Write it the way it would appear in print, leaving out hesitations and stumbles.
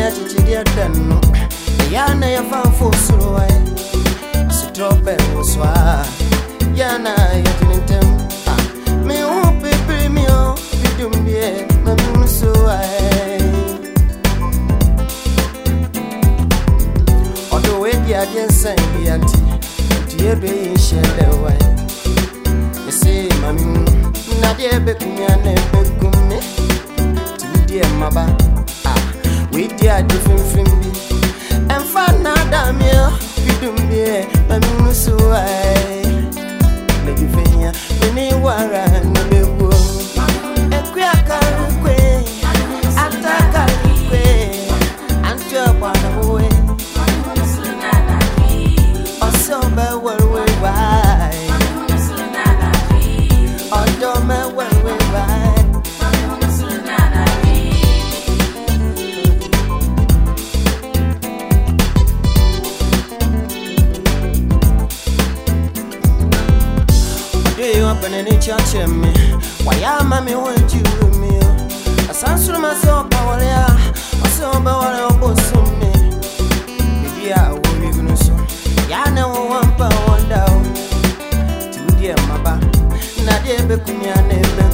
ya chichidia dano yana ya fanfo suwa sitrobe uswa yana ya tinintem me upe premio bidumie mamusuwa odo wedi ajensan bianti tiebe shelewa me say mami na die bekumya na bekume die maba we dia different bi emfa na damia bidumie mami so ai me givenya me wara na bewo ekwa karukwe ataka kwe antwa bana we oso be we bye odo me we bye and in church me why am I want you me a sansur myself power so me maybe I will be gonna so ya na one pound down to dear maba na de be kumya ne